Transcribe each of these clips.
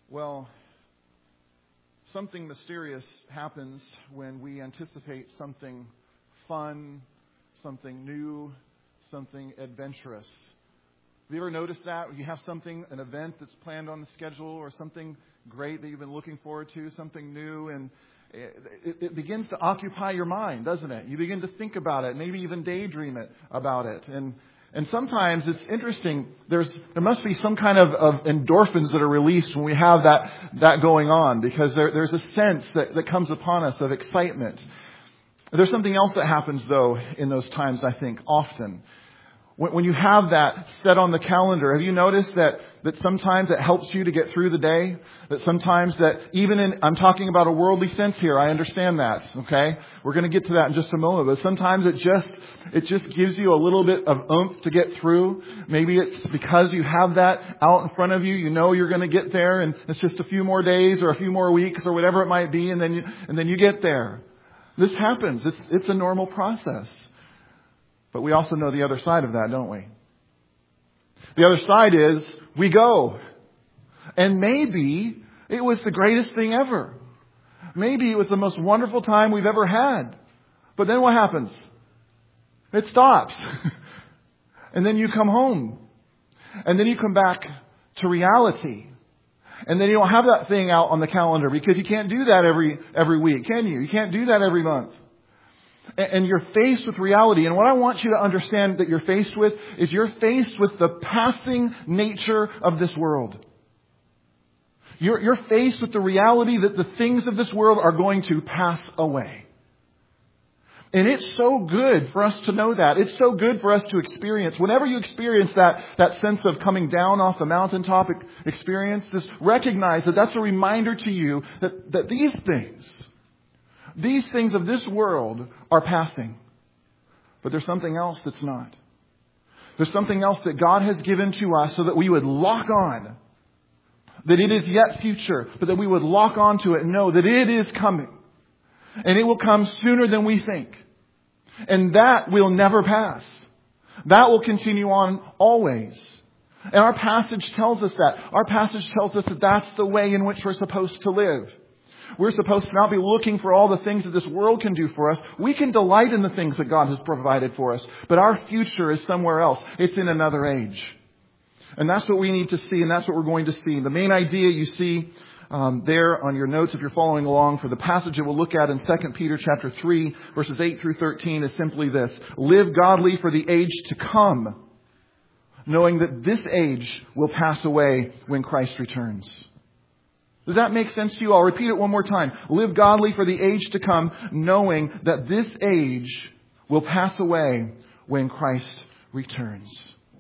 Well, something mysterious happens when we anticipate something fun, something new, something adventurous. Have you ever noticed that? You have something, an event that's planned on the schedule or something great that you've been looking forward to, something new, and it begins to occupy your mind, doesn't it? You begin to think about it, maybe even daydream about it. And sometimes it's interesting, there must be some kind of endorphins that are released when we have that going on, because there's a sense that comes upon us of excitement. There's something else that happens, though, in those times, I think, often. When you have that set on the calendar, have you noticed that sometimes it helps you to get through the day? That sometimes I'm talking about a worldly sense here, I understand that, okay? We're going to get to that in just a moment, but sometimes it just gives you a little bit of oomph to get through. Maybe it's because you have that out in front of you. You know you're going to get there, and it's just a few more days or a few more weeks or whatever it might be, and then you get there. This happens. It's a normal process. But we also know the other side of that, don't we? The other side is we go. And maybe it was the greatest thing ever. Maybe it was the most wonderful time we've ever had. But then what happens? It stops. And then you come home. And then you come back to reality. And then you don't have that thing out on the calendar, because you can't do that every week, can you? You can't do that every month. And you're faced with reality. And what I want you to understand that you're faced with is you're faced with the passing nature of this world. You're faced with the reality that the things of this world are going to pass away. And it's so good for us to know that. It's so good for us to experience. Whenever you experience that sense of coming down off the mountaintop experience, just recognize that that's a reminder to you that these things of this world are passing. But there's something else that's not. There's something else that God has given to us so that we would lock on. That it is yet future, but that we would lock on to it and know that it is coming. And it will come sooner than we think. And that will never pass. That will continue on always. And our passage tells us that. Our passage tells us that that's the way in which we're supposed to live. We're supposed to not be looking for all the things that this world can do for us. We can delight in the things that God has provided for us. But our future is somewhere else. It's in another age. And that's what we need to see, and that's what we're going to see. The main idea you see there on your notes, if you're following along, for the passage that we'll look at in 2 Peter chapter 3, verses 8 through 13, is simply this. Live godly for the age to come, knowing that this age will pass away when Christ returns. Does that make sense to you? I'll repeat it one more time. Live godly for the age to come, knowing that this age will pass away when Christ returns.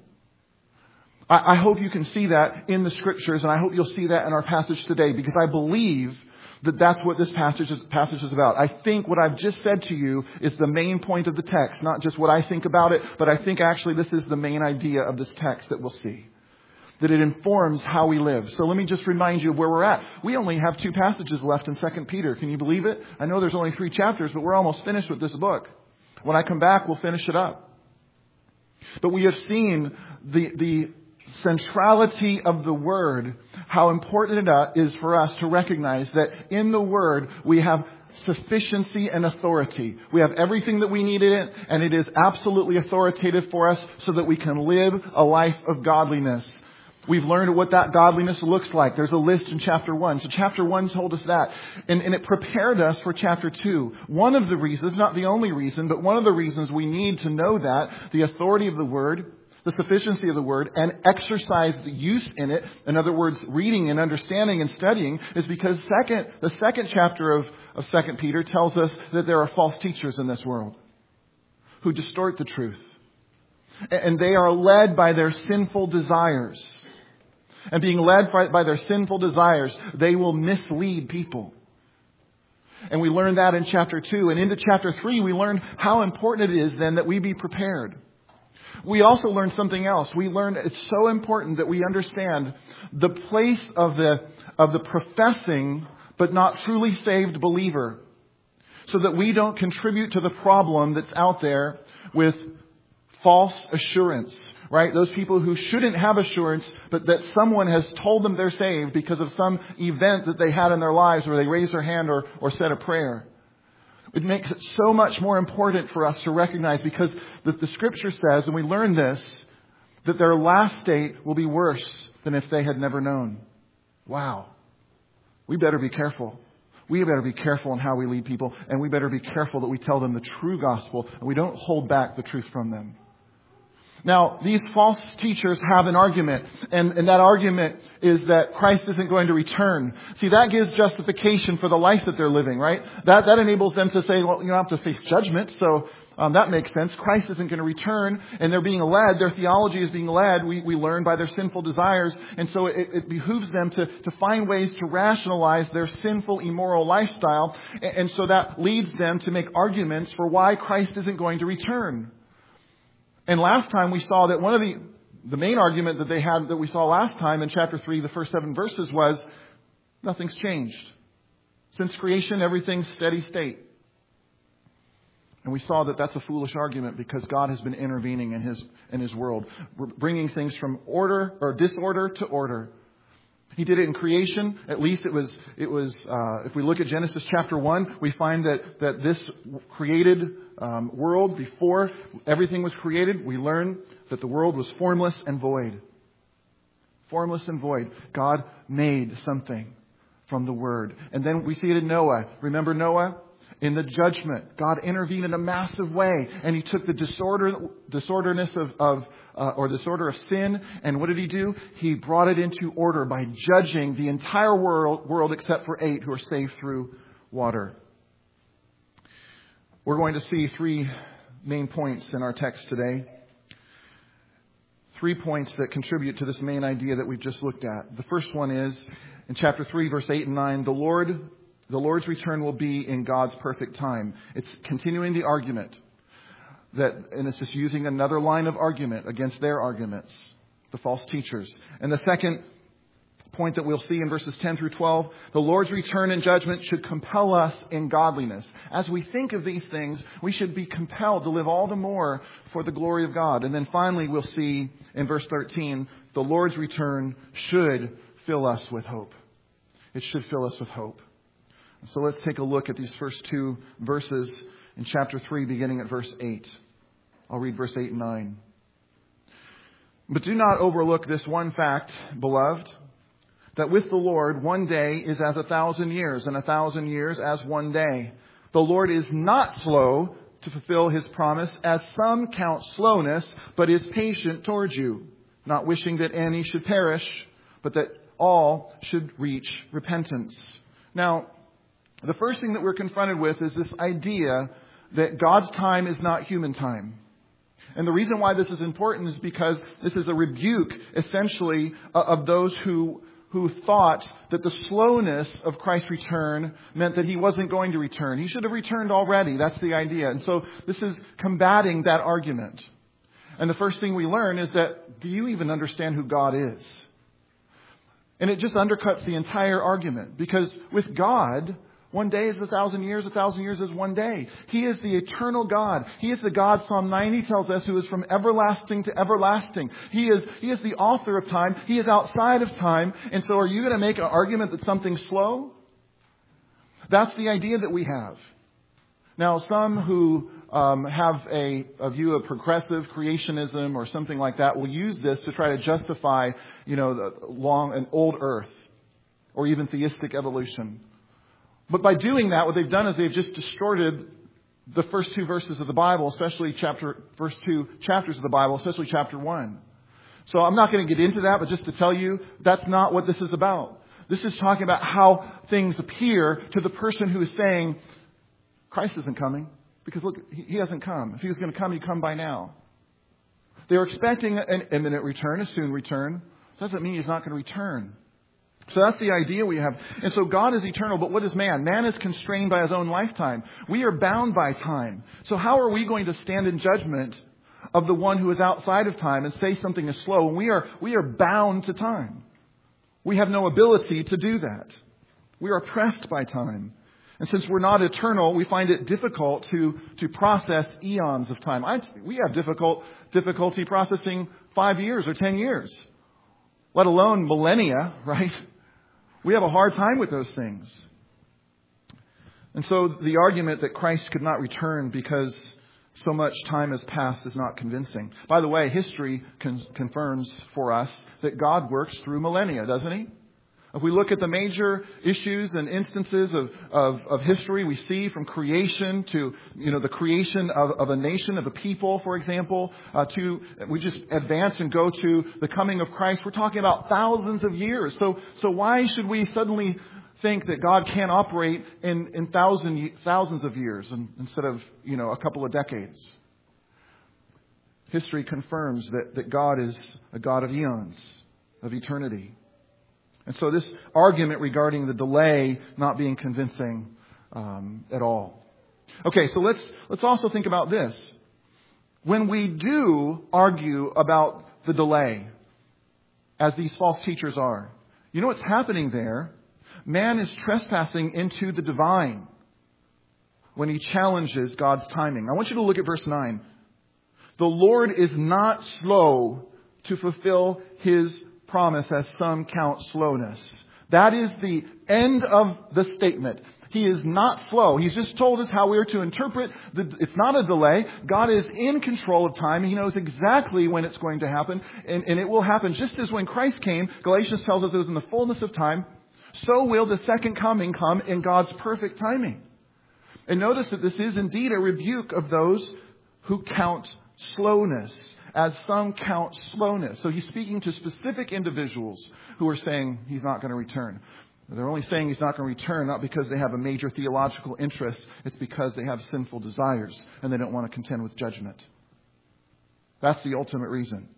I hope you can see that in the Scriptures, and I hope you'll see that in our passage today, because I believe that that's what this passage is about. I think what I've just said to you is the main point of the text, not just what I think about it, but I think actually this is the main idea of this text that we'll see. That it informs how we live. So let me just remind you of where we're at. We only have 2 passages left in 2 Peter. Can you believe it? I know there's only 3 chapters, but we're almost finished with this book. When I come back, we'll finish it up. But we have seen the centrality of the Word, how important it is for us to recognize that in the Word we have sufficiency and authority. We have everything that we need in it, and it is absolutely authoritative for us so that we can live a life of godliness. We've learned what that godliness looks like. There's a list in chapter 1. So chapter 1 told us that. And it prepared us for chapter 2. One of the reasons, not the only reason, but one of the reasons we need to know that, the authority of the Word, the sufficiency of the Word, and exercise the use in it, in other words, reading and understanding and studying, is because the second chapter of 2 Peter tells us that there are false teachers in this world who distort the truth. And they are led by their sinful desires. And being led by their sinful desires, they will mislead people. And we learned that in chapter 2. And into chapter 3, we learned how important it is then that we be prepared. We also learned something else. We learned it's so important that we understand the place of the professing but not truly saved believer, so that we don't contribute to the problem that's out there with false assurance, right? Those people who shouldn't have assurance, but that someone has told them they're saved because of some event that they had in their lives where they raised their hand or said a prayer. It makes it so much more important for us to recognize, because the Scripture says, and we learn this, that their last state will be worse than if they had never known. Wow. We better be careful. We better be careful in how we lead people, and we better be careful that we tell them the true gospel and we don't hold back the truth from them. Now, these false teachers have an argument, and that argument is that Christ isn't going to return. See, that gives justification for the life that they're living, right? That enables them to say, well, you don't have to face judgment, so that makes sense. Christ isn't going to return, and they're being led, their theology is being led, we learn, by their sinful desires, and so it behooves them to find ways to rationalize their sinful, immoral lifestyle, and so that leads them to make arguments for why Christ isn't going to return. And last time we saw that one of the main argument that they had, that we saw last time in chapter 3, the first 7 verses, was nothing's changed. Since creation, everything's steady state. And we saw that that's a foolish argument, because God has been intervening in His world, bringing things from order or disorder to order. He did it in creation. At least it was. If we look at Genesis chapter 1, we find that this created world, before everything was created, we learn that the world was formless and void. Formless and void. God made something from the Word. And then we see it in Noah. Remember Noah? In the judgment, God intervened in a massive way, and He took the disorder of sin, and what did He do? He brought it into order by judging the entire world except for 8 who are saved through water. We're going to see 3 main points in our text today. 3 points that contribute to this main idea that we've just looked at. The first one is in chapter 3, verse 8 and 9, the Lord's return will be in God's perfect time. It's continuing the argument. And it's just using another line of argument against their arguments, the false teachers. And the second point that we'll see in verses 10 through 12, the Lord's return and judgment should compel us in godliness. As we think of these things, we should be compelled to live all the more for the glory of God. And then finally, we'll see in verse 13, the Lord's return should fill us with hope. It should fill us with hope. So let's take a look at these first 2 verses in chapter 3, beginning at verse 8. I'll read verse 8 and 9. But do not overlook this one fact, beloved, that with the Lord 1 day is as 1,000 years, and 1,000 years as 1 day. The Lord is not slow to fulfill His promise, as some count slowness, but is patient towards you, not wishing that any should perish, but that all should reach repentance. Now, the first thing that we're confronted with is this idea that God's time is not human time. And the reason why this is important is because this is a rebuke, essentially, of those who thought that the slowness of Christ's return meant that He wasn't going to return. He should have returned already. That's the idea. And so this is combating that argument. And the first thing we learn is that, do you even understand who God is? And it just undercuts the entire argument. Because with God, 1 day is 1,000 years, 1,000 years is 1 day. He is the eternal God. He is the God, Psalm 90 tells us, who is from everlasting to everlasting. He is the author of time. He is outside of time. And so are you going to make an argument that something's slow? That's the idea that we have. Now, some who have a view of progressive creationism or something like that will use this to try to justify, an old earth or even theistic evolution. But by doing that, what they've done is they've just distorted the first 2 verses of the Bible, especially first 2 chapters of the Bible, especially chapter 1. So I'm not going to get into that, but just to tell you, that's not what this is about. This is talking about how things appear to the person who is saying, Christ isn't coming, because look, He hasn't come. If He was going to come, He'd come by now. They were expecting an imminent return, a soon return. Doesn't mean He's not going to return. So that's the idea we have. And so God is eternal, but what is man? Man is constrained by his own lifetime. We are bound by time. So how are we going to stand in judgment of the one who is outside of time and say something is slow? When we are bound to time. We have no ability to do that. We are oppressed by time. And since we're not eternal, we find it difficult to process eons of time. We have difficulty processing 5 years or 10 years, let alone millennia, right? We have a hard time with those things. And so the argument that Christ could not return because so much time has passed is not convincing. By the way, history confirms for us that God works through millennia, doesn't He? If we look at the major issues and instances of history, we see from creation to, the creation of a nation, of a people, for example, we just advance and go to the coming of Christ. We're talking about thousands of years. So why should we suddenly think that God can't operate in thousands of years instead of, a couple of decades? History confirms that God is a God of eons, of eternity. And so this argument regarding the delay not being convincing at all. Okay, so let's also think about this. When we do argue about the delay, as these false teachers are, you know what's happening there? Man is trespassing into the divine when he challenges God's timing. I want you to look at verse 9. The Lord is not slow to fulfill His promise, as some count slowness. That is the end of the statement. He is not slow. He's just told us how we are to interpret. It's not a delay. God is in control of time. He knows exactly when it's going to happen. And it will happen just as when Christ came. Galatians tells us it was in the fullness of time. So will the second coming come in God's perfect timing. And notice that this is indeed a rebuke of those who count slowness, as some count slowness. So He's speaking to specific individuals who are saying He's not going to return. They're only saying He's not going to return not because they have a major theological interest. It's because they have sinful desires and they don't want to contend with judgment. That's the ultimate reason.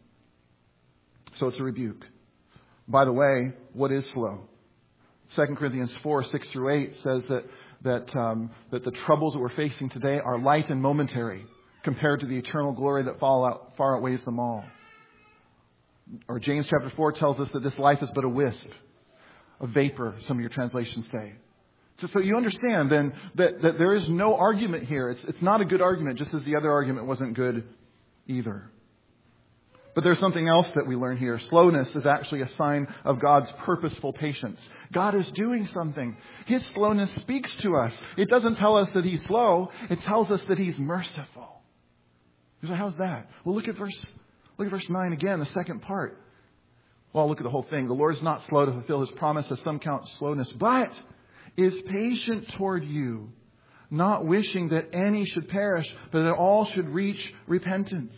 So it's a rebuke. By the way, what is slow? 2 Corinthians 4, 6 through 8 says that the troubles that we're facing today are light and momentary compared to the eternal glory that far outweighs them all. Or James chapter 4 tells us that this life is but a wisp, a vapor, some of your translations say. So you understand then that there is no argument here. It's not a good argument, just as the other argument wasn't good either. But there's something else that we learn here. Slowness is actually a sign of God's purposeful patience. God is doing something. His slowness speaks to us. It doesn't tell us that He's slow. It tells us that He's merciful. You say, how's that? Well, look at verse 9 again, the second part. Well, look at the whole thing. The Lord is not slow to fulfill His promise, as some count slowness, but is patient toward you, not wishing that any should perish, but that all should reach repentance.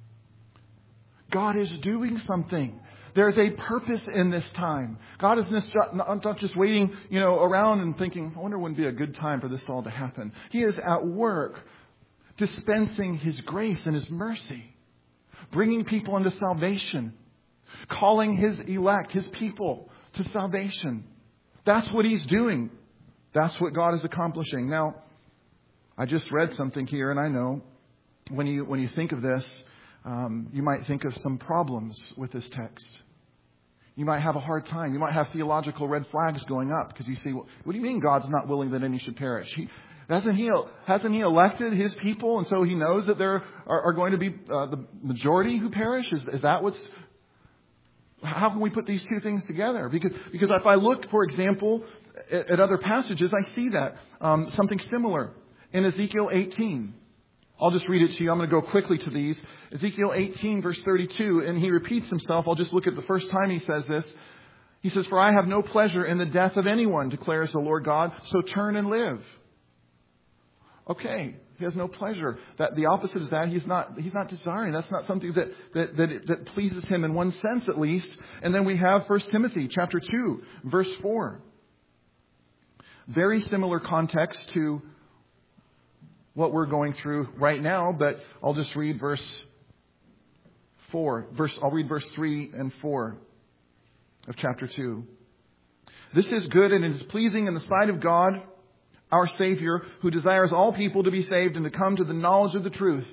God is doing something. There's a purpose in this time. God is not just waiting, around and thinking, I wonder when would be a good time for this all to happen. He is at work, dispensing His grace and His mercy, bringing people into salvation, calling His elect, His people, to salvation. That's what He's doing. That's what God is accomplishing. Now, I just read something here, and I know when you think of this, you might think of some problems with this text. You might have a hard time. You might have theological red flags going up because you see, what do you mean God's not willing that any should perish? Hasn't He elected His people, and so He knows that there are going to be the majority who perish? Is that how can we put these two things together? Because if I look, for example, at other passages, I see that something similar in Ezekiel 18. I'll just read it to you. I'm going to go quickly to these. Ezekiel 18, verse 32, and he repeats himself. I'll just look at the first time he says this. He says, "For I have no pleasure in the death of anyone, declares the Lord God, so turn and live." Okay, He has no pleasure. That the opposite is that He's not desiring. That's not something that pleases Him in one sense, at least. And then we have 1 Timothy chapter 2, verse 4. Very similar context to what we're going through right now, but I'll just read verse 4. I'll read verse 3 and 4 of chapter 2. "This is good and it is pleasing in the sight of God, our Savior, who desires all people to be saved and to come to the knowledge of the truth."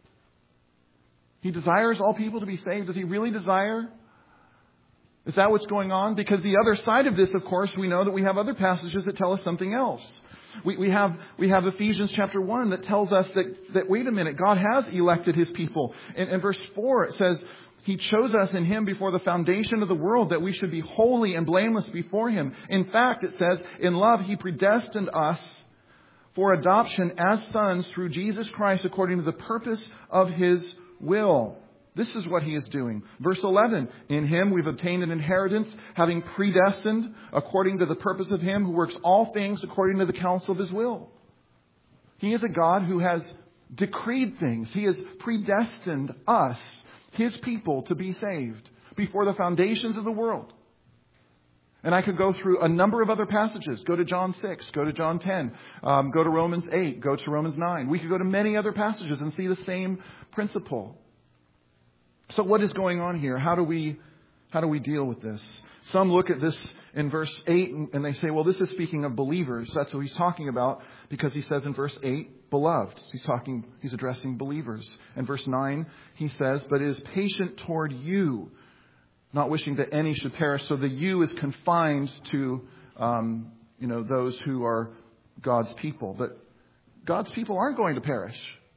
He desires all people to be saved. Does He really desire? Is that what's going on? Because the other side of this, of course, we know that we have other passages that tell us something else. We have Ephesians chapter 1 that tells us that wait a minute, God has elected His people. In verse 4 it says, He chose us in Him before the foundation of the world that we should be holy and blameless before Him. In fact, it says, in love He predestined us for adoption as sons through Jesus Christ according to the purpose of His will. This is what He is doing. Verse 11, in Him we've obtained an inheritance, having predestined according to the purpose of Him who works all things according to the counsel of His will. He is a God who has decreed things. He has predestined us, His people, to be saved before the foundations of the world. And I could go through a number of other passages. Go to John 6, go to John 10, go to Romans 8, go to Romans 9. We could go to many other passages and see the same principle. So what is going on here? How do we deal with this? Some look at this in verse 8 and they say, well, this is speaking of believers. That's what he's talking about because he says in verse 8, beloved. He's addressing believers. In verse 9, he says, but is patient toward you, not wishing that any should perish. So the you is confined to, those who are God's people. But God's people aren't going to perish.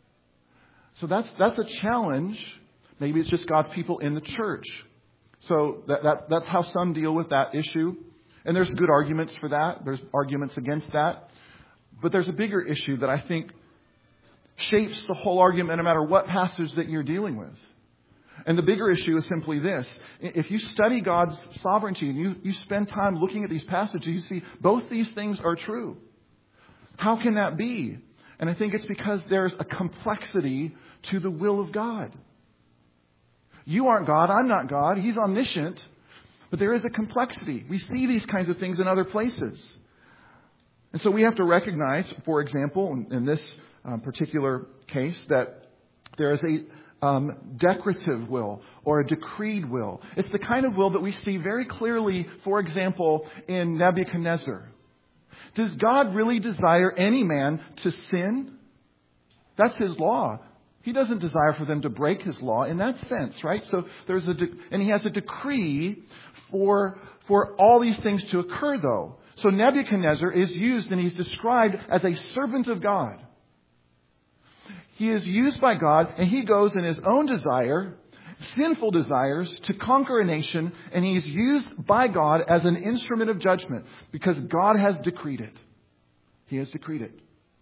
So that's a challenge. Maybe it's just God's people in the church. So that's how some deal with that issue. And there's good arguments for that. There's arguments against that. But there's a bigger issue that I think shapes the whole argument no matter what passage that you're dealing with. And the bigger issue is simply this. If you study God's sovereignty and you spend time looking at these passages, you see both these things are true. How can that be? And I think it's because there's a complexity to the will of God. You aren't God. I'm not God. He's omniscient. But there is a complexity. We see these kinds of things in other places. And so we have to recognize, for example, in this particular case, that there is a decretive will or a decreed will. It's the kind of will that we see very clearly, for example, in Nebuchadnezzar. Does God really desire any man to sin? That's His law. He doesn't desire for them to break His law in that sense, right? So there's and He has a decree for all these things to occur, though. So Nebuchadnezzar is used and he's described as a servant of God. He is used by God and he goes in his own desire, sinful desires, to conquer a nation, and he's used by God as an instrument of judgment because God has decreed it. He has decreed it.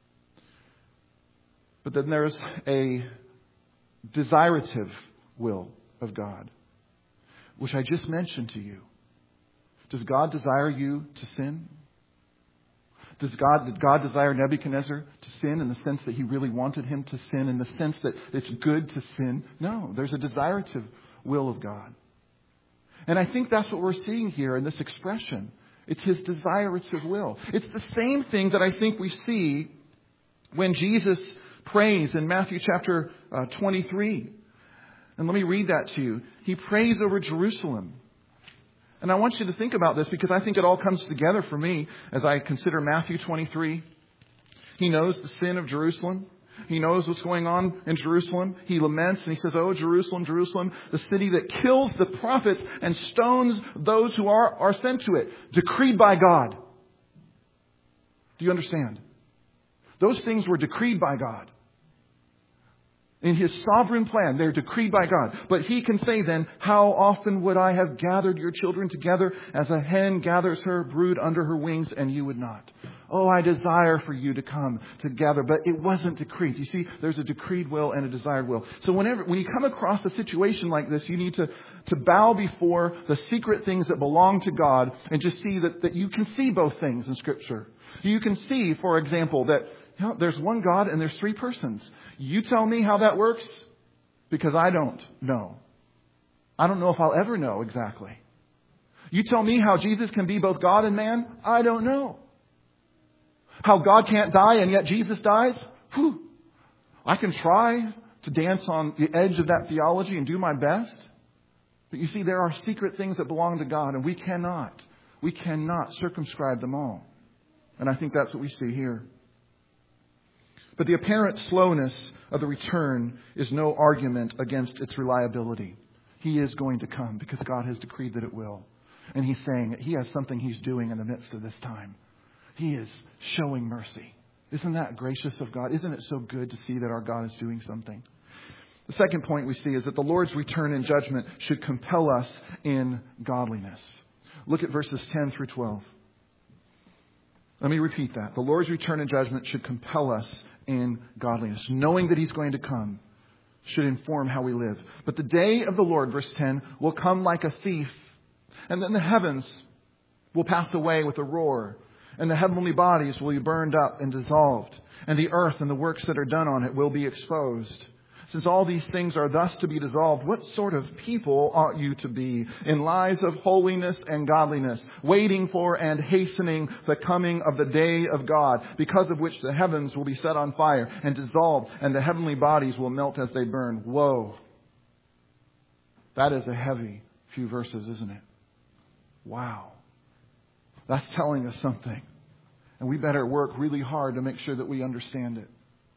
But then there's a desirative will of God, which I just mentioned to you. Does God desire you to sin? Did God desire Nebuchadnezzar to sin in the sense that he really wanted him to sin, in the sense that it's good to sin? No, there's a desirative will of God. And I think that's what we're seeing here in this expression. It's His desirative will. It's the same thing that I think we see when Jesus prays in Matthew chapter 23. And let me read that to you. He prays over Jerusalem. And I want you to think about this because I think it all comes together for me as I consider Matthew 23. He knows the sin of Jerusalem. He knows what's going on in Jerusalem. He laments and he says, "Oh, Jerusalem, Jerusalem, the city that kills the prophets and stones those who are sent to it." Decreed by God. Do you understand? Those things were decreed by God. In His sovereign plan, they're decreed by God. But He can say then, "How often would I have gathered your children together as a hen gathers her brood under her wings, and you would not? Oh, I desire for you to come together." But it wasn't decreed. You see, there's a decreed will and a desired will. So when you come across a situation like this, you need to bow before the secret things that belong to God and just see that you can see both things in Scripture. You can see, for example, that there's one God and there's three persons. You tell me how that works, because I don't know. I don't know if I'll ever know exactly. You tell me how Jesus can be both God and man. I don't know. How God can't die and yet Jesus dies. Whew. I can try to dance on the edge of that theology and do my best. But you see, there are secret things that belong to God, and we cannot circumscribe them all. And I think that's what we see here. But the apparent slowness of the return is no argument against its reliability. He is going to come because God has decreed that it will. And He's saying that He has something He's doing in the midst of this time. He is showing mercy. Isn't that gracious of God? Isn't it so good to see that our God is doing something? The second point we see is that the Lord's return in judgment should compel us in godliness. Look at verses 10 through 12. Let me repeat that. The Lord's return in judgment should compel us in godliness. Knowing that He's going to come should inform how we live. But the day of the Lord, verse 10, will come like a thief, and then the heavens will pass away with a roar, and the heavenly bodies will be burned up and dissolved, and the earth and the works that are done on it will be exposed. Since all these things are thus to be dissolved, what sort of people ought you to be in lives of holiness and godliness, waiting for and hastening the coming of the day of God, because of which the heavens will be set on fire and dissolved, and the heavenly bodies will melt as they burn? Whoa. That is a heavy few verses, isn't it? Wow. That's telling us something. And we better work really hard to make sure that we understand it.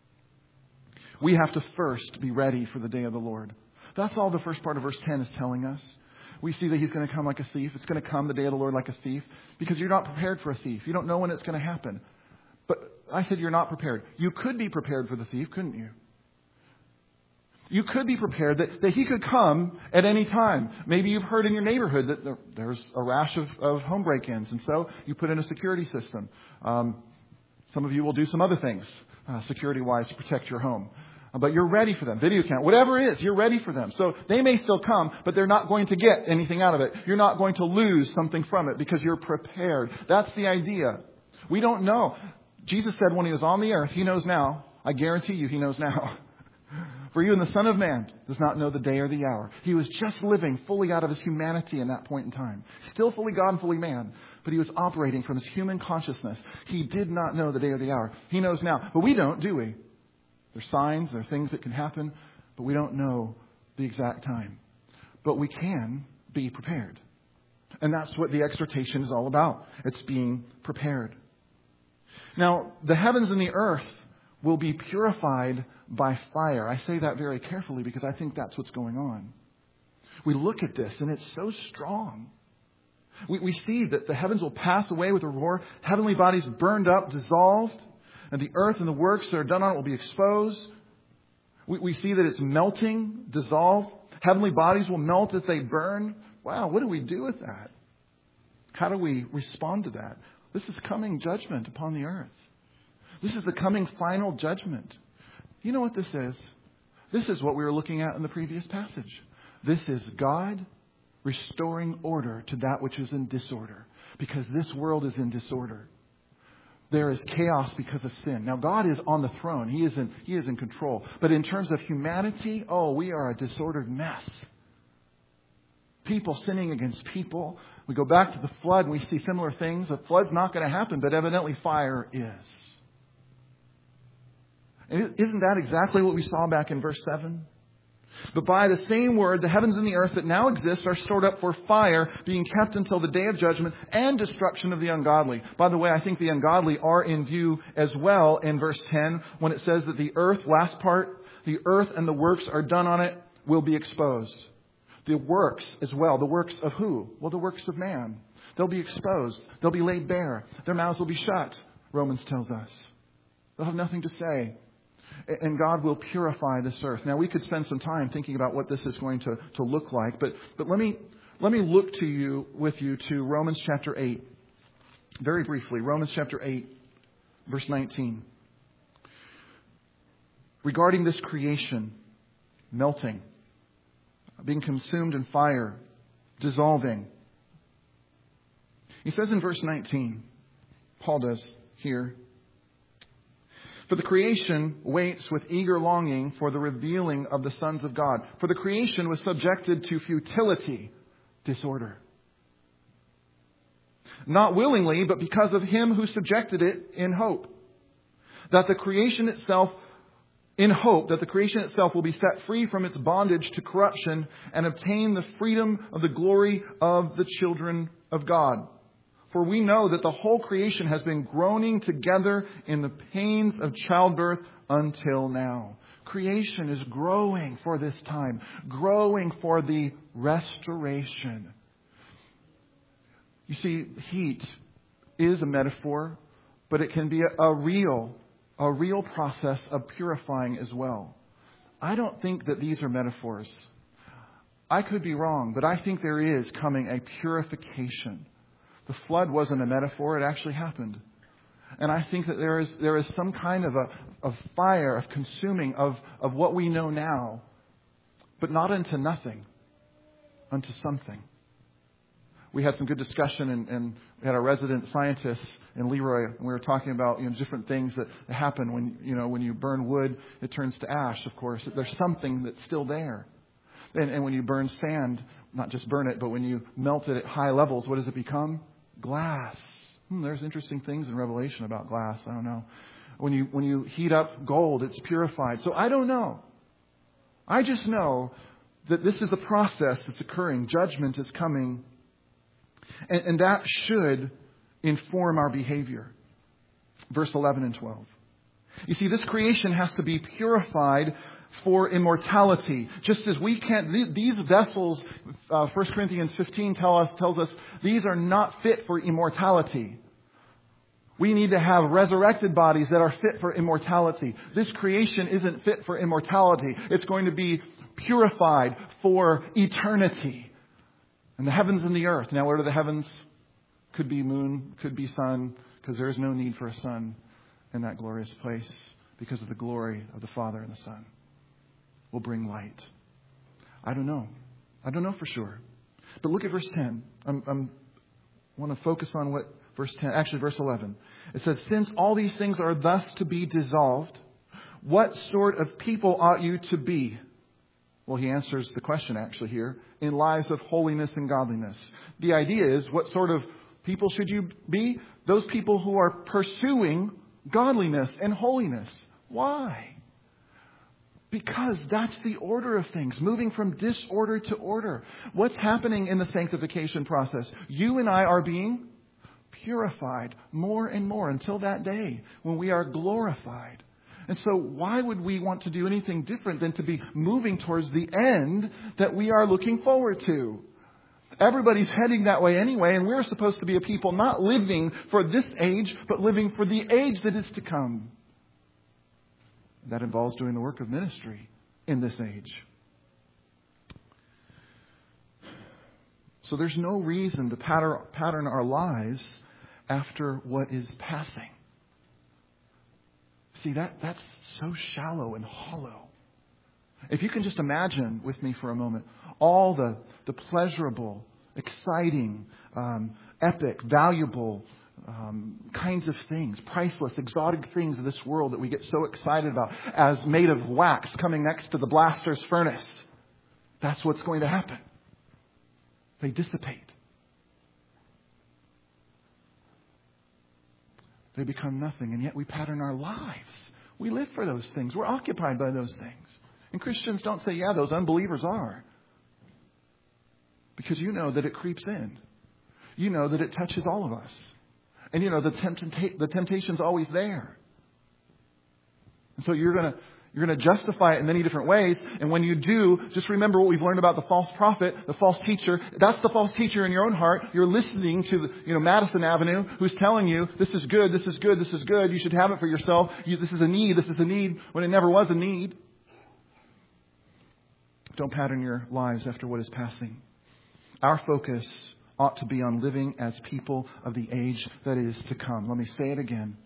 We have to first be ready for the day of the Lord. That's all the first part of verse 10 is telling us. We see that He's going to come like a thief. It's going to come the day of the Lord like a thief, because you're not prepared for a thief. You don't know when it's going to happen. But I said you're not prepared. You could be prepared for the thief, couldn't you? You could be prepared that he could come at any time. Maybe you've heard in your neighborhood that there's a rash of home break-ins, and so you put in a security system. Some of you will do some other things security-wise to protect your home. But you're ready for them. Video camera, whatever it is, you're ready for them. So they may still come, but they're not going to get anything out of it. You're not going to lose something from it because you're prepared. That's the idea. We don't know. Jesus said when He was on the earth, He knows now. I guarantee you He knows now. For even the Son of Man does not know the day or the hour. He was just living fully out of His humanity in that point in time. Still fully God and fully man. But He was operating from His human consciousness. He did not know the day or the hour. He knows now. But we don't, do we? There's signs, there are things that can happen, but we don't know the exact time. But we can be prepared. And that's what the exhortation is all about. It's being prepared. Now, the heavens and the earth will be purified by fire. I say that very carefully because I think that's what's going on. We look at this and it's so strong. We see that the heavens will pass away with a roar, heavenly bodies burned up, dissolved, and the earth and the works that are done on it will be exposed. We see that it's melting, dissolved. Heavenly bodies will melt as they burn. Wow, what do we do with that? How do we respond to that? This is coming judgment upon the earth. This is the coming final judgment. You know what this is? This is what we were looking at in the previous passage. This is God restoring order to that which is in disorder, because this world is in disorder. There is chaos because of sin. Now, God is on the throne. He is in control. But in terms of humanity, we are a disordered mess. People sinning against people. We go back to the flood and we see similar things. The flood's not going to happen, but evidently fire is. And isn't that exactly what we saw back in verse 7? But by the same word, the heavens and the earth that now exist are stored up for fire, being kept until the day of judgment and destruction of the ungodly. By the way, I think the ungodly are in view as well in verse 10 when it says that the earth, last part, the earth and the works are done on it will be exposed. The works as well. The works of who? Well, the works of man. They'll be exposed. They'll be laid bare. Their mouths will be shut, Romans tells us. They'll have nothing to say. And God will purify this earth. Now, we could spend some time thinking about what this is going to look like. But let me look with you to Romans chapter 8. Very briefly, Romans chapter 8, verse 19. Regarding this creation, melting, being consumed in fire, dissolving. He says in verse 19, Paul does here, for the creation waits with eager longing for the revealing of the sons of God. For the creation was subjected to futility, disorder. Not willingly, but because of Him who subjected it in hope. That the creation itself will be set free from its bondage to corruption and obtain the freedom of the glory of the children of God. For we know that the whole creation has been groaning together in the pains of childbirth until now. Creation is growing for this time, growing for the restoration. You see, heat is a metaphor but it can be a real process of purifying as well. I don't think that these are metaphors. I could be wrong, but I think there is coming a purification. The flood wasn't a metaphor, it actually happened. And I think that there is some kind of a fire, of consuming of what we know now, but not unto nothing, unto something. We had some good discussion, and we had our resident scientist in Leroy, and we were talking about different things that happen when you burn wood, it turns to ash. Of course, there's something that's still there, and when you burn sand, not just burn it, but when you melt it at high levels, what does it become? Glass. There's interesting things in Revelation about glass. I don't know. When you heat up gold, it's purified. So I don't know. I just know that this is a process that's occurring. Judgment is coming. And that should inform our behavior. Verse 11 and 12. You see, this creation has to be purified for immortality. Just as we can't, these vessels, 1 Corinthians 15 tells us, these are not fit for immortality. We need to have resurrected bodies that are fit for immortality. This creation isn't fit for immortality. It's going to be purified for eternity. And the heavens and the earth. Now, what are the heavens? Could be moon, could be sun, because there is no need for a sun in that glorious place because of the glory of the Father and the Son will bring light. I don't know. I don't know for sure. But look at verse 10. I want to focus on what verse 10, actually verse 11. It says, since all these things are thus to be dissolved, what sort of people ought you to be? Well, he answers the question actually here, in lives of holiness and godliness. The idea is, what sort of people should you be? Those people who are pursuing godliness and holiness. Why? Because that's the order of things, moving from disorder to order. What's happening in the sanctification process? You and I are being purified more and more until that day when we are glorified. And so why would we want to do anything different than to be moving towards the end that we are looking forward to? Everybody's heading that way anyway, and we're supposed to be a people not living for this age, but living for the age that is to come. That involves doing the work of ministry in this age. So there's no reason to pattern our lives after what is passing. See, that's so shallow and hollow. If you can just imagine with me for a moment all the pleasurable, exciting, epic, valuable kinds of things, priceless, exotic things of this world that we get so excited about as made of wax coming next to the blaster's furnace. That's what's going to happen. They dissipate. They become nothing, and yet we pattern our lives. We live for those things. We're occupied by those things. And Christians don't say, yeah, those unbelievers are. Because you know that it creeps in. You know that it touches all of us. And you know the temptation's always there. And so you're going to justify it in many different ways. And when you do, just remember what we've learned about the false prophet, the false teacher. That's the false teacher in your own heart. You're listening to Madison Avenue, who's telling you, this is good, this is good, this is good. You should have it for yourself. This is a need, when it never was a need. Don't pattern your lives after what is passing. Our focus ought to be on living as people of the age that is to come. Let me say it again.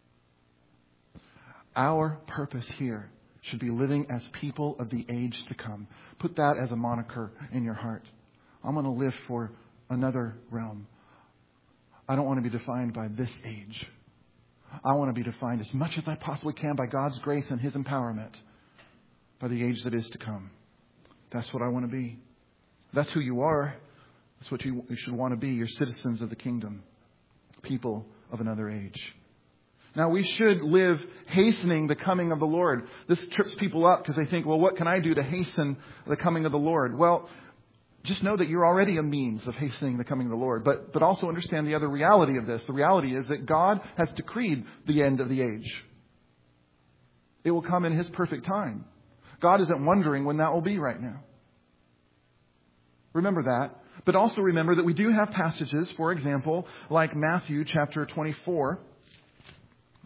Our purpose here should be living as people of the age to come. Put that as a moniker in your heart. I'm going to live for another realm. I don't want to be defined by this age. I want to be defined as much as I possibly can by God's grace and His empowerment by the age that is to come. That's what I want to be. That's who you are. That's what you should want to be. You're citizens of the kingdom. People of another age. Now, we should live hastening the coming of the Lord. This trips people up because they think, well, what can I do to hasten the coming of the Lord? Well, just know that you're already a means of hastening the coming of the Lord. But also understand the other reality of this. The reality is that God has decreed the end of the age. It will come in His perfect time. God isn't wondering when that will be right now. Remember that. But also remember that we do have passages, for example, like Matthew chapter 24.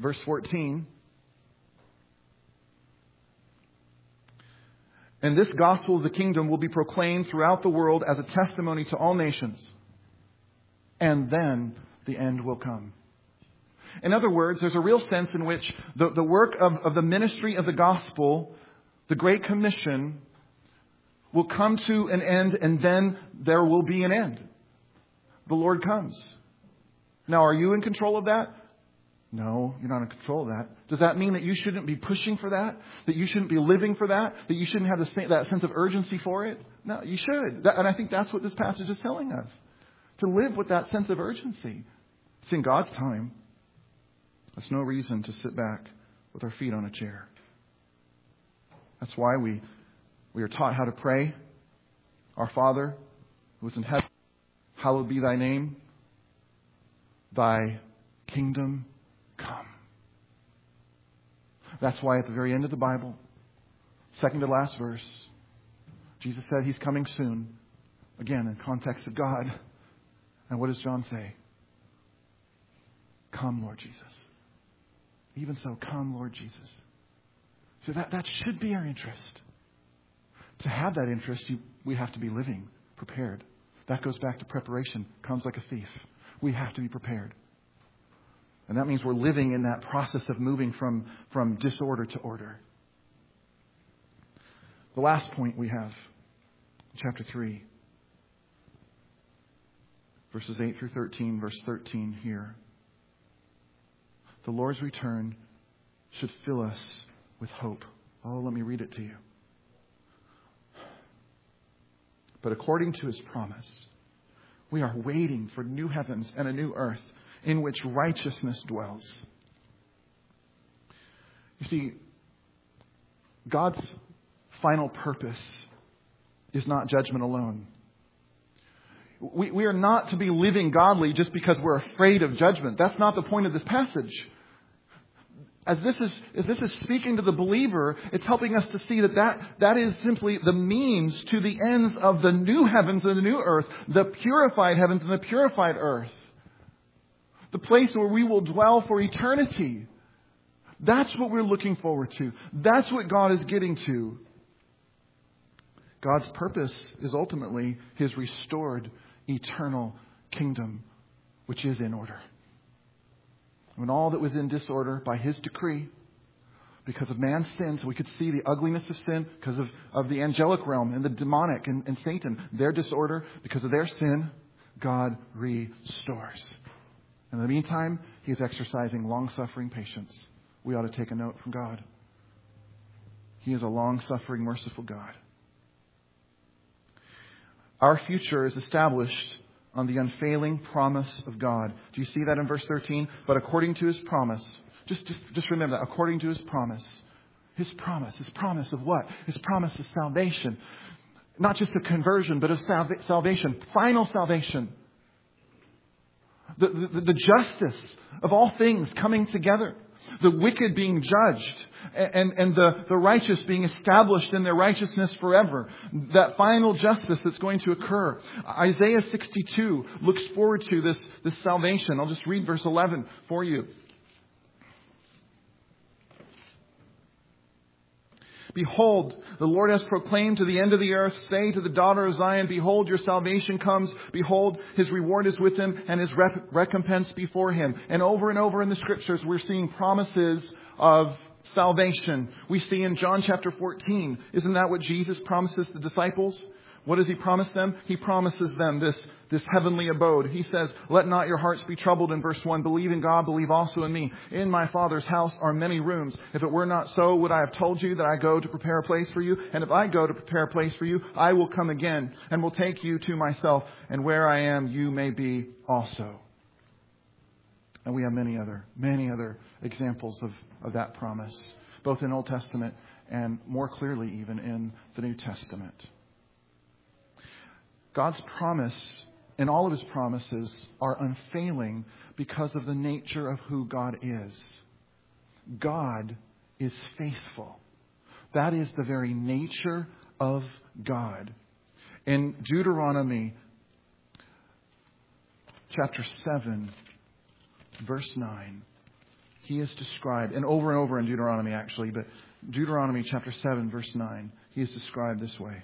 Verse 14. And this gospel of the kingdom will be proclaimed throughout the world as a testimony to all nations. And then the end will come. In other words, there's a real sense in which the work of the ministry of the gospel, the Great Commission, will come to an end, and then there will be an end. The Lord comes. Now, are you in control of that? No, you're not in control of that. Does that mean that you shouldn't be pushing for that? That you shouldn't be living for that? That you shouldn't have that sense of urgency for it? No, you should. And I think that's what this passage is telling us. To live with that sense of urgency. It's in God's time. That's no reason to sit back with our feet on a chair. That's why we are taught how to pray. Our Father, who is in heaven, hallowed be thy name. Thy kingdom come. That's why at the very end of the Bible, second to last verse, Jesus said He's coming soon. Again, in context of God. And what does John say? Come, Lord Jesus. Even so, come, Lord Jesus. So that should be our interest. To have that interest, we have to be living, prepared. That goes back to preparation. Comes like a thief. We have to be prepared. And that means we're living in that process of moving from disorder to order. The last point we have, chapter 3, verses 8 through 13, verse 13 here. The Lord's return should fill us with hope. Oh, let me read it to you. But according to His promise, we are waiting for new heavens and a new earth in which righteousness dwells. You see, God's final purpose is not judgment alone. We are not to be living godly just because we're afraid of judgment. That's not the point of this passage. As this is speaking to the believer, it's helping us to see that is simply the means to the ends of the new heavens and the new earth, the purified heavens and the purified earth. The place where we will dwell for eternity. That's what we're looking forward to. That's what God is getting to. God's purpose is ultimately His restored eternal kingdom, which is in order. When all that was in disorder by His decree, because of man's sin, so we could see the ugliness of sin, because of the angelic realm and the demonic and Satan, their disorder, because of their sin, God restores. In the meantime, He is exercising long-suffering patience. We ought to take a note from God. He is a long-suffering, merciful God. Our future is established on the unfailing promise of God. Do you see that in verse 13? But according to His promise, just remember that, according to His promise. His promise of what? His promise is salvation. Not just of conversion, but of salvation. Final salvation. The justice of all things coming together. The wicked being judged and the righteous being established in their righteousness forever. That final justice that's going to occur. Isaiah 62 looks forward to this salvation. I'll just read verse 11 for you. Behold, the Lord has proclaimed to the end of the earth, say to the daughter of Zion, behold, your salvation comes. Behold, His reward is with Him and His recompense before Him. And over in the Scriptures, we're seeing promises of salvation. We see in John chapter 14, isn't that what Jesus promises the disciples? What does He promise them? He promises them this heavenly abode. He says, let not your hearts be troubled in verse 1. Believe in God, believe also in me. In my Father's house are many rooms. If it were not so, would I have told you that I go to prepare a place for you? And if I go to prepare a place for you, I will come again and will take you to myself. And where I am, you may be also. And we have many other examples of that promise, both in Old Testament and more clearly even in the New Testament. God's promise and all of His promises are unfailing because of the nature of who God is. God is faithful. That is the very nature of God. In Deuteronomy chapter 7, verse 9, he is described, and over in Deuteronomy actually, but Deuteronomy chapter 7, verse 9, he is described this way.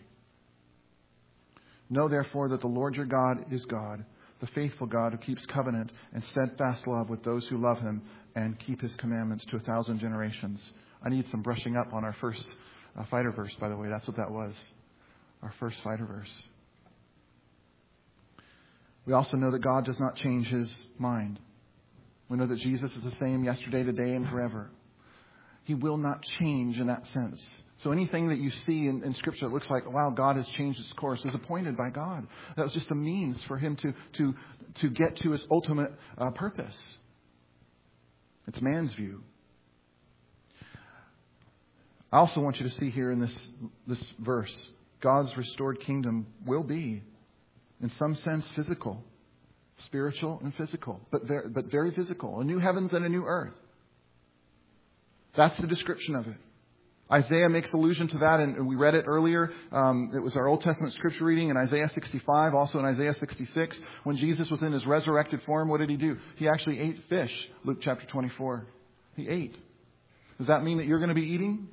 Know therefore that the Lord your God is God, the faithful God who keeps covenant and steadfast love with those who love him and keep his commandments to 1,000 generations. I need some brushing up on our first fighter verse, by the way. That's what that was. Our first fighter verse. We also know that God does not change his mind. We know that Jesus is the same yesterday, today, and forever. He will not change in that sense. So anything that you see in Scripture that looks like, wow, God has changed his course, was appointed by God. That was just a means for him to get to his ultimate purpose. It's man's view. I also want you to see here in this verse, God's restored kingdom will be, in some sense, physical. Spiritual and physical, but very physical. A new heavens and a new earth. That's the description of it. Isaiah makes allusion to that, and we read it earlier. It was our Old Testament scripture reading in Isaiah 65, also in Isaiah 66. When Jesus was in his resurrected form, what did he do? He actually ate fish, Luke chapter 24. He ate. Does that mean that you're going to be eating?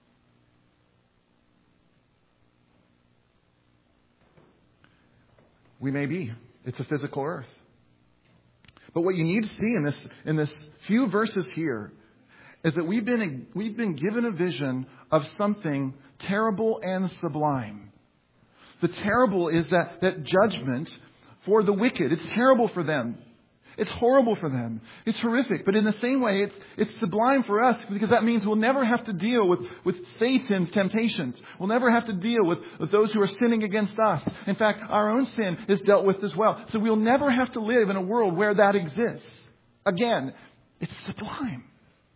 We may be. It's a physical earth. But what you need to see in this few verses here is that we've been given a vision of something terrible and sublime. The terrible is that judgment for the wicked. It's terrible for them. It's horrible for them. It's horrific. But in the same way, it's sublime for us, because that means we'll never have to deal with Satan's temptations. We'll never have to deal with those who are sinning against us. In fact, our own sin is dealt with as well. So we'll never have to live in a world where that exists. Again, it's sublime.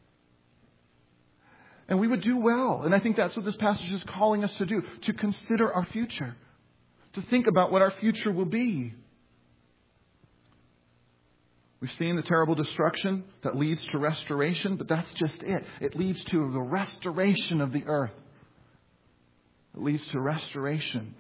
And we would do well. And I think that's what this passage is calling us to do. To consider our future. To think about what our future will be. We've seen the terrible destruction that leads to restoration, but that's just it. It leads to the restoration of the earth. It leads to restoration.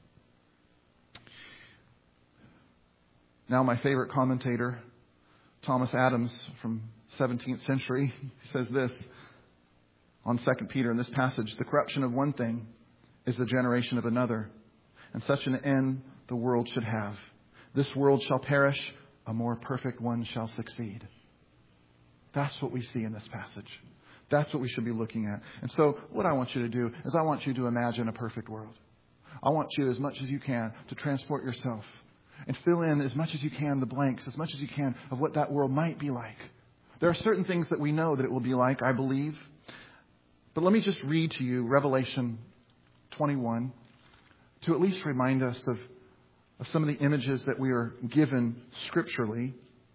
Now my favorite commentator, Thomas Adams from 17th century, says this on 2 Peter in this passage: the corruption of one thing is the generation of another, and such an end the world should have. This world shall perish, a more perfect one shall succeed. That's what we see in this passage. That's what we should be looking at. And so what I want you to do is I want you to imagine a perfect world. I want you, as much as you can, to transport yourself and fill in as much as you can the blanks, as much as you can of what that world might be like. There are certain things that we know that it will be like, I believe. But let me just read to you Revelation 21 to at least remind us of some of the images that we are given scripturally.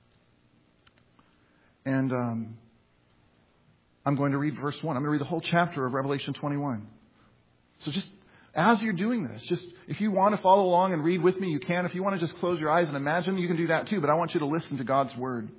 And I'm going to read verse 1. I'm going to read the whole chapter of Revelation 21. So just as you're doing this, just if you want to follow along and read with me, you can. If you want to just close your eyes and imagine, you can do that too. But I want you to listen to God's word.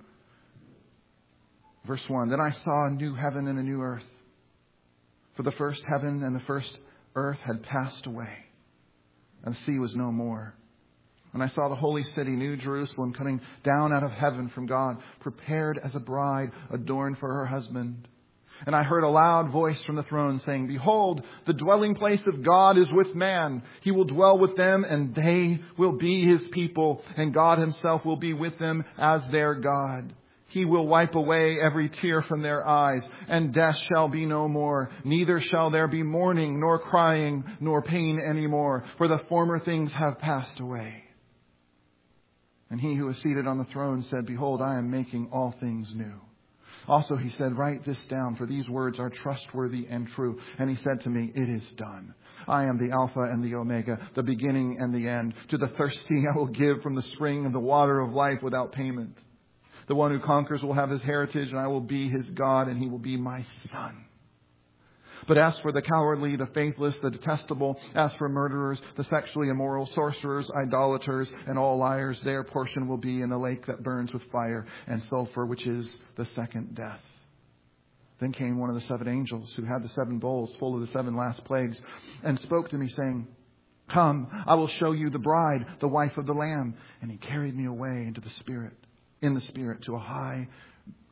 Verse 1. Then I saw a new heaven and a new earth. For the first heaven and the first earth had passed away, and the sea was no more. And I saw the holy city, New Jerusalem, coming down out of heaven from God, prepared as a bride adorned for her husband. And I heard a loud voice from the throne saying, Behold, the dwelling place of God is with man. He will dwell with them, and they will be his people, and God himself will be with them as their God. He will wipe away every tear from their eyes, and death shall be no more. Neither shall there be mourning, nor crying, nor pain anymore, for the former things have passed away. And he who was seated on the throne said, Behold, I am making all things new. Also he said, Write this down, for these words are trustworthy and true. And he said to me, It is done. I am the Alpha and the Omega, the beginning and the end. To the thirsty I will give from the spring of the water of life without payment. The one who conquers will have his heritage, and I will be his God, and he will be my son. But as for the cowardly, the faithless, the detestable, as for murderers, the sexually immoral, sorcerers, idolaters, and all liars, their portion will be in the lake that burns with fire and sulfur, which is the second death. Then came one of the 7 angels who had the 7 bowls full of the 7 last plagues, and spoke to me, saying, Come, I will show you the bride, the wife of the Lamb. And he carried me away in the Spirit, to a high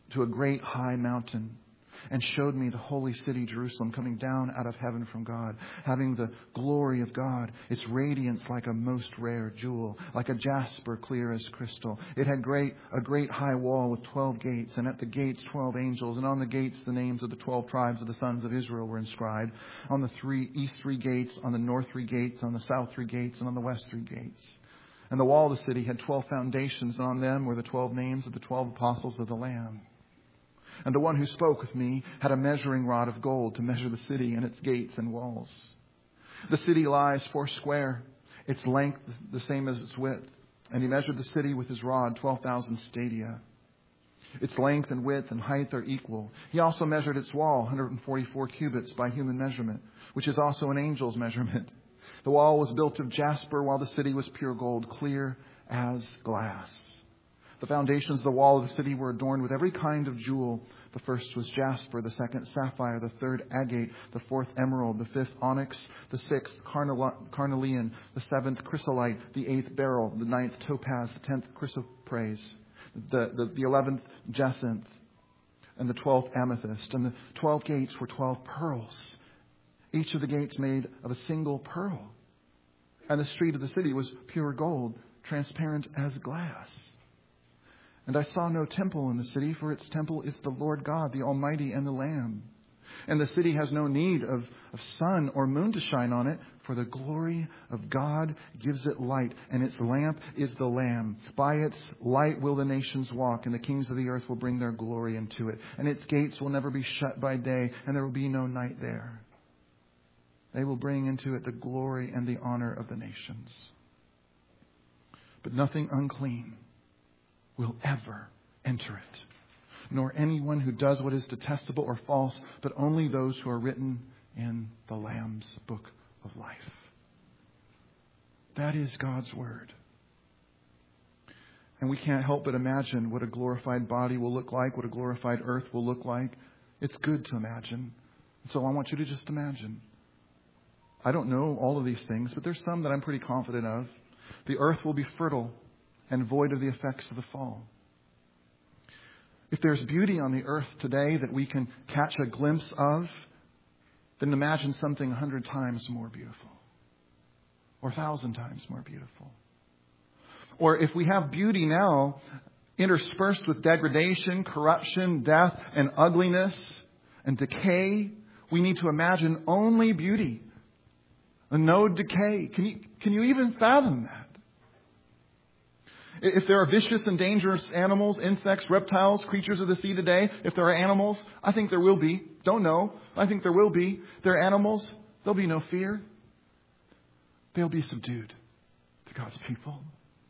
to a great high mountain and showed me the holy city, Jerusalem, coming down out of heaven from God, having the glory of God, its radiance like a most rare jewel, like a jasper clear as crystal. It had a great high wall with 12 gates, and at the gates 12 angels, and on the gates the names of the 12 tribes of the sons of Israel were inscribed. On the east 3 gates, on the north 3 gates, on the south 3 gates, and on the west 3 gates. And the wall of the city had 12 foundations, and on them were the 12 names of the 12 apostles of the Lamb. And the one who spoke with me had a measuring rod of gold to measure the city and its gates and walls. The city lies 4 square, its length the same as its width. And he measured the city with his rod, 12,000 stadia. Its length and width and height are equal. He also measured its wall, 144 cubits by human measurement, which is also an angel's measurement. The wall was built of jasper, while the city was pure gold, clear as glass. The foundations of the wall of the city were adorned with every kind of jewel. The first was jasper, the second sapphire, the third agate, the fourth emerald, the fifth onyx, the sixth carnelian, the seventh chrysolite, the eighth beryl, the ninth topaz, the 10th chrysoprase, the 11th jacinth, and the 12th amethyst. And the 12 gates were 12 pearls, each of the gates made of a single pearl. And the street of the city was pure gold, transparent as glass. And I saw no temple in the city, for its temple is the Lord God, the Almighty, and the Lamb. And the city has no need of sun or moon to shine on it, for the glory of God gives it light, and its lamp is the Lamb. By its light will the nations walk, and the kings of the earth will bring their glory into it. And its gates will never be shut by day, and there will be no night there. They will bring into it the glory and the honor of the nations. But nothing unclean will ever enter it, nor anyone who does what is detestable or false, but only those who are written in the Lamb's book of life. That is God's word. And we can't help but imagine what a glorified body will look like, what a glorified earth will look like. It's good to imagine. So I want you to just imagine. I don't know all of these things, but there's some that I'm pretty confident of. The earth will be fertile and void of the effects of the fall. If there's beauty on the earth today that we can catch a glimpse of, then imagine something 100 times more beautiful, or 1,000 times more beautiful. Or if we have beauty now interspersed with degradation, corruption, death, and ugliness, and decay, we need to imagine only beauty and no decay. Can you even fathom that? If there are vicious and dangerous animals, insects, reptiles, creatures of the sea today, if there are animals, I think there will be. Don't know. I think there will be. There are animals. There'll be no fear. They'll be subdued to God's people.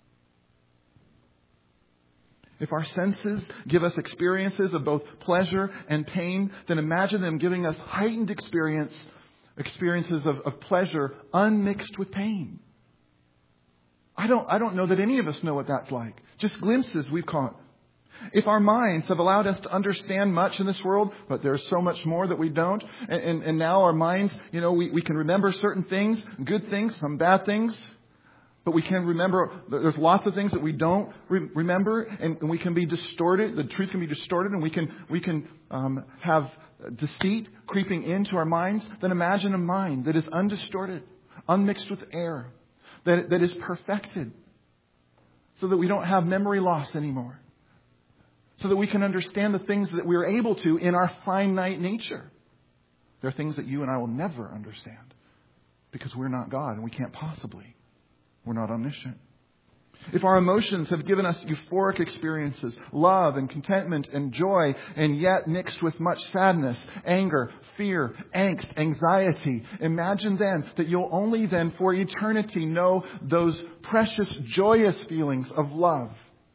If our senses give us experiences of both pleasure and pain, then imagine them giving us heightened experiences of pleasure unmixed with pain. I don't know that any of us know what that's like. Just glimpses we've caught. If our minds have allowed us to understand much in this world, but there's so much more that we don't, and now our minds, we can remember certain things, good things, some bad things, but we can remember, there's lots of things that we don't remember, and we can be distorted, the truth can be distorted, and we can have deceit creeping into our minds. Then imagine a mind that is undistorted, unmixed with air, that is perfected, so that we don't have memory loss anymore, so that we can understand the things that we are able to in our finite nature. There are things that you and I will never understand because we're not God and we can't possibly. We're not omniscient. If our emotions have given us euphoric experiences, love and contentment and joy, and yet mixed with much sadness, anger, fear, angst, anxiety, imagine then that you'll only then for eternity know those precious, joyous feelings of love,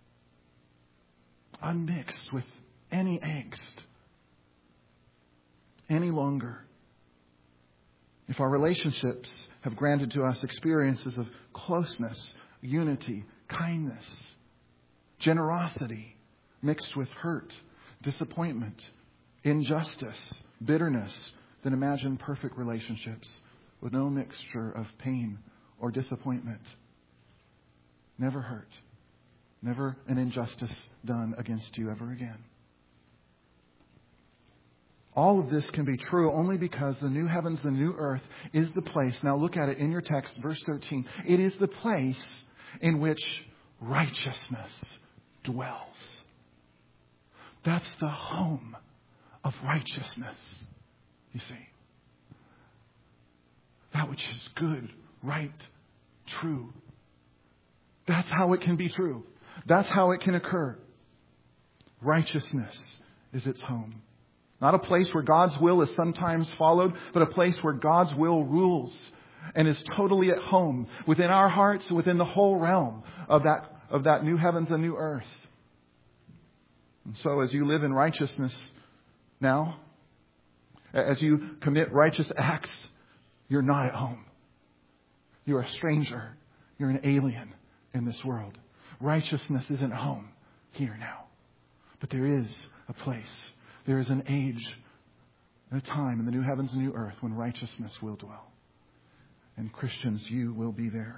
unmixed with any angst any longer. If our relationships have granted to us experiences of closeness, unity, kindness, generosity, mixed with hurt, disappointment, injustice, bitterness, then imagine perfect relationships with no mixture of pain or disappointment. Never hurt. Never an injustice done against you ever again. All of this can be true only because the new heavens, the new earth is the place. Now look at it in your text, verse 13. It is the place in which righteousness dwells. That's the home of righteousness, you see. That which is good, right, true. That's how it can be true. That's how it can occur. Righteousness is its home. Not a place where God's will is sometimes followed, but a place where God's will rules and is totally at home within our hearts, within the whole realm of that new heavens and new earth. And so as you live in righteousness now, as you commit righteous acts, you're not at home. You're a stranger. You're an alien in this world. Righteousness isn't home here now. But there is a place. There is an age and a time in the new heavens and new earth when righteousness will dwell. And Christians, you will be there.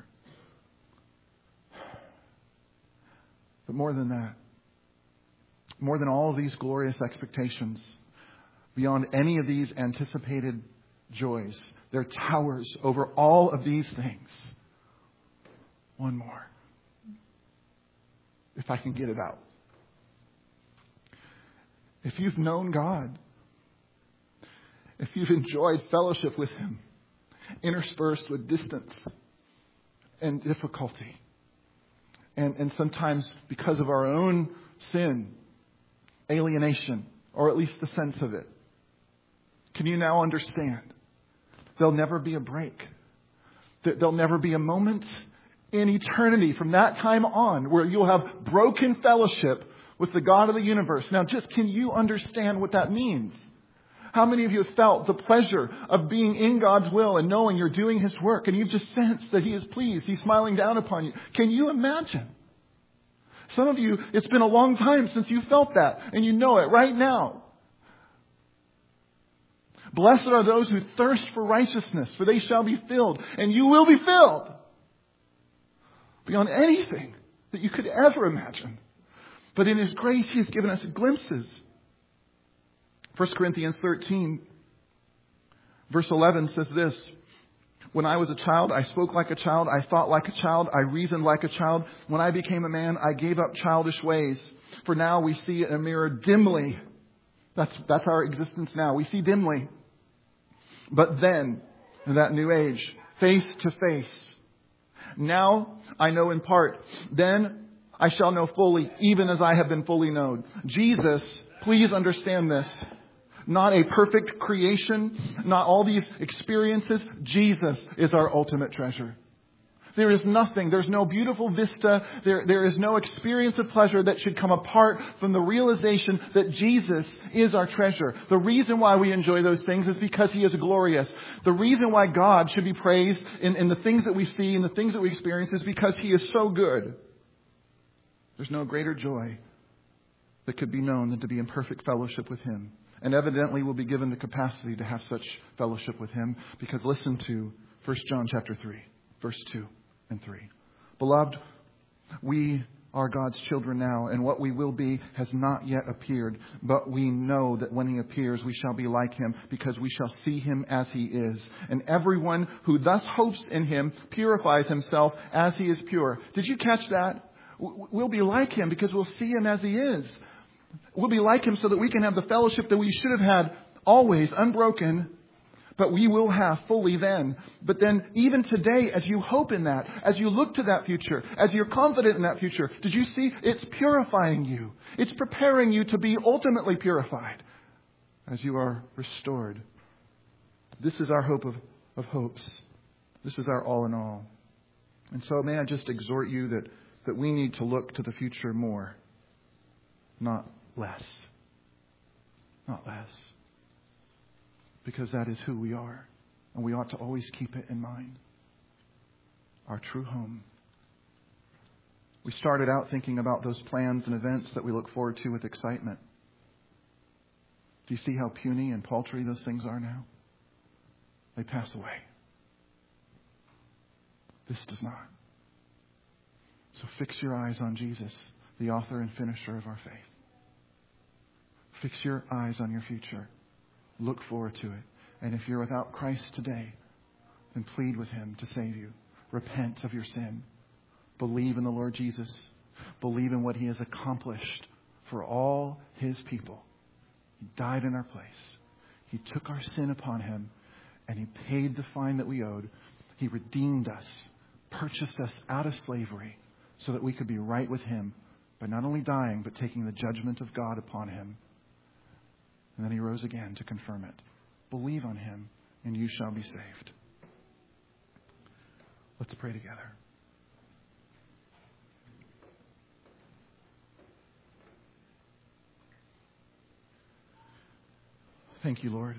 But more than that, more than all of these glorious expectations, beyond any of these anticipated joys, there towers over all of these things one more. If I can get it out. If you've known God, if you've enjoyed fellowship with Him, interspersed with distance and difficulty, and sometimes because of our own sin, alienation, or at least the sense of it, can you now understand? There'll never be a break. There'll never be a moment in eternity from that time on where you'll have broken fellowship with the God of the universe. Now, just can you understand what that means? How many of you have felt the pleasure of being in God's will and knowing you're doing His work and you've just sensed that He is pleased, He's smiling down upon you? Can you imagine? Some of you, it's been a long time since you felt that and you know it right now. Blessed are those who thirst for righteousness, for they shall be filled, and you will be filled beyond anything that you could ever imagine. But in His grace, He has given us glimpses. 1 Corinthians 13, verse 11 says this: when I was a child, I spoke like a child, I thought like a child, I reasoned like a child. When I became a man, I gave up childish ways. For now we see in a mirror dimly. That's our existence now. We see dimly. But then, in that new age, face to face. Now I know in part. Then I shall know fully, even as I have been fully known. Jesus, please understand this. Not a perfect creation, not all these experiences. Jesus is our ultimate treasure. There is nothing, there's no beautiful vista, there is no experience of pleasure that should come apart from the realization that Jesus is our treasure. The reason why we enjoy those things is because He is glorious. The reason why God should be praised in the things that we see and the things that we experience is because He is so good. There's no greater joy that could be known than to be in perfect fellowship with Him. And evidently we'll be given the capacity to have such fellowship with Him, because listen to 1 John chapter 3, verse 2 and 3. Beloved, we are God's children now, and what we will be has not yet appeared. But we know that when He appears, we shall be like Him, because we shall see Him as He is. And everyone who thus hopes in Him purifies himself as He is pure. Did you catch that? We'll be like Him because we'll see Him as He is. We'll be like Him so that we can have the fellowship that we should have had always, unbroken, but we will have fully then. But then even today, as you hope in that, as you look to that future, as you're confident in that future, did you see? It's purifying you. It's preparing you to be ultimately purified as you are restored. This is our hope of hopes. This is our all in all. And so may I just exhort you that we need to look to the future more, not less. Not less. Because that is who we are. And we ought to always keep it in mind. Our true home. We started out thinking about those plans and events that we look forward to with excitement. Do you see how puny and paltry those things are now? They pass away. This does not. So fix your eyes on Jesus, the author and finisher of our faith. Fix your eyes on your future. Look forward to it. And if you're without Christ today, then plead with Him to save you. Repent of your sin. Believe in the Lord Jesus. Believe in what He has accomplished for all His people. He died in our place. He took our sin upon Him, and He paid the fine that we owed. He redeemed us, purchased us out of slavery so that we could be right with Him by not only dying, but taking the judgment of God upon Him. And then He rose again to confirm it. Believe on Him, and you shall be saved. Let's pray together. Thank you, Lord.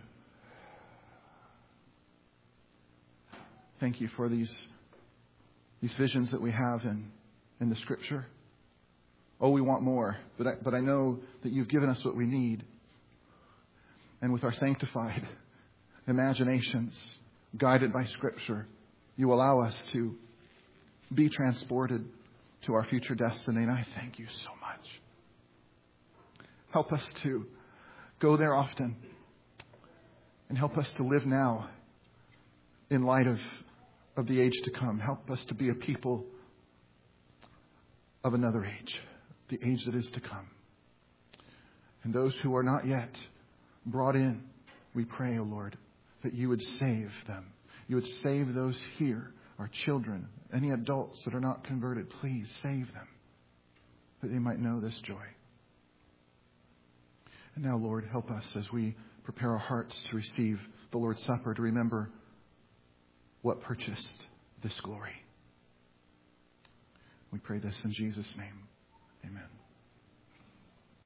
Thank you for these visions that we have in the Scripture. Oh, we want more, but I know that you've given us what we need. And with our sanctified imaginations, guided by Scripture, you allow us to be transported to our future destiny. And I thank you so much. Help us to go there often. And help us to live now in light of the age to come. Help us to be a people of another age, the age that is to come. And those who are not yet brought in, we pray, O Lord, that you would save them. You would save those here, our children, any adults that are not converted. Please save them, that they might know this joy. And now, Lord, help us as we prepare our hearts to receive the Lord's Supper, to remember what purchased this glory. We pray this in Jesus' name. Amen.